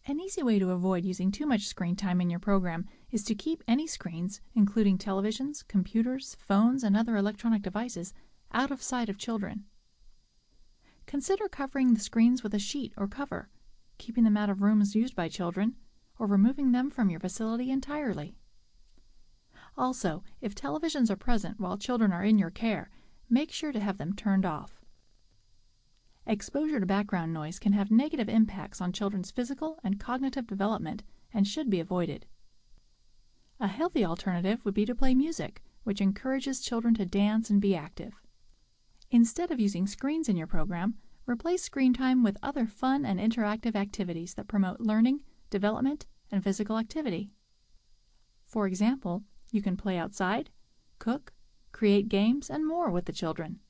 An easy way to avoid using too much screen time in your program is to keep any screens, including televisions, computers, phones, and other electronic devices, out of sight of children. Consider covering the screens with a sheet or cover, keeping them out of rooms used by children, or removing them from your facility entirely. Also, if televisions are present while children are in your care, make sure to have them turned off. Exposure to background noise can have negative impacts on children's physical and cognitive development and should be avoided. A healthy alternative would be to play music, which encourages children to dance and be active. Instead of using screens in your program, replace screen time with other fun and interactive activities that promote learning, development, and physical activity. For example, you can play outside, cook, create games, and more with the children.